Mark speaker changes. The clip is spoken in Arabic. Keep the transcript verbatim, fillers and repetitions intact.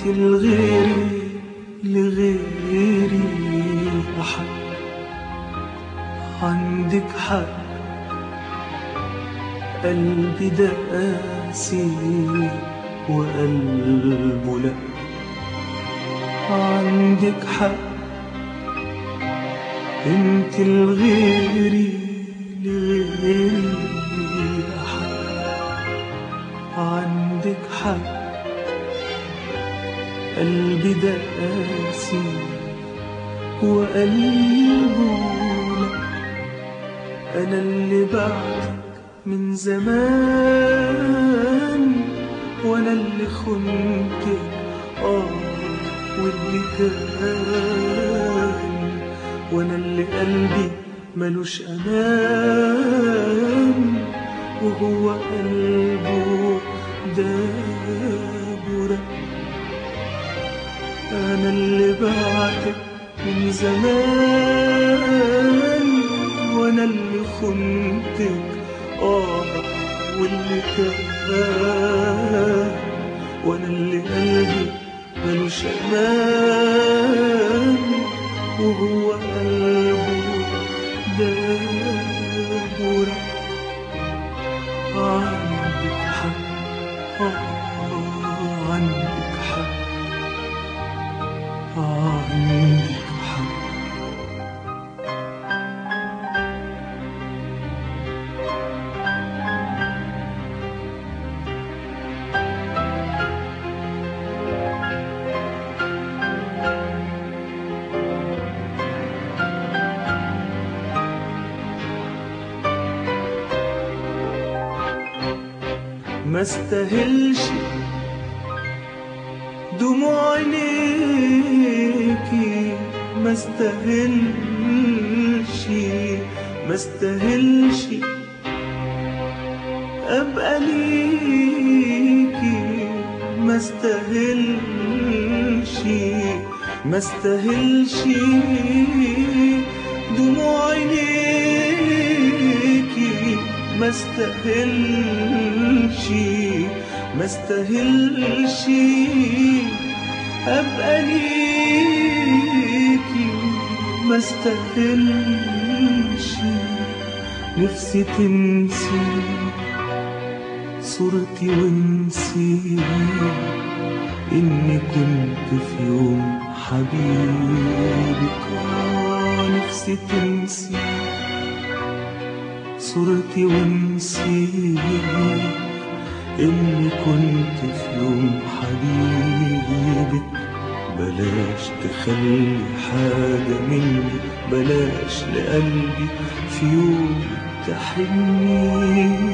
Speaker 1: انت لغيري لغيري أحد. عندك حق قلبي ده قاسي وقلبه لأ. عندك حق انت لغيري لغيري أحد. عندك حق قلبي ده قاسي وقلبه لأ. أنا اللي بعدك من زمان، وأنا اللي خنتك آه واللي كان، وأنا اللي قلبي ملوش أمان، وهو قلبه داب ورق. أنا اللي بعتك من زمان، وأنا اللي خنتك آه واللي كان، وأنا اللي قلبي ملوش أمان، وهو قلبه داب ورق. عندك حق آه عندك حق عندك حق. ما استاهلش دموع عينيكي، ما استاهلش ما استاهلش ابقى ليكي، ما استاهلش ما استاهلش دموع عينيكي، ما استاهلش ما استاهلش ابقى ليكي، ما استاهلش. نفسي تنسي صورتي وانسي اني كنت في يوم حبيبك. نفسي تنسي صورتي وانسي إني كنت في يوم حبيبك. بلاش تخلي حاجة مني، بلاش لقلبي في يوم تحني.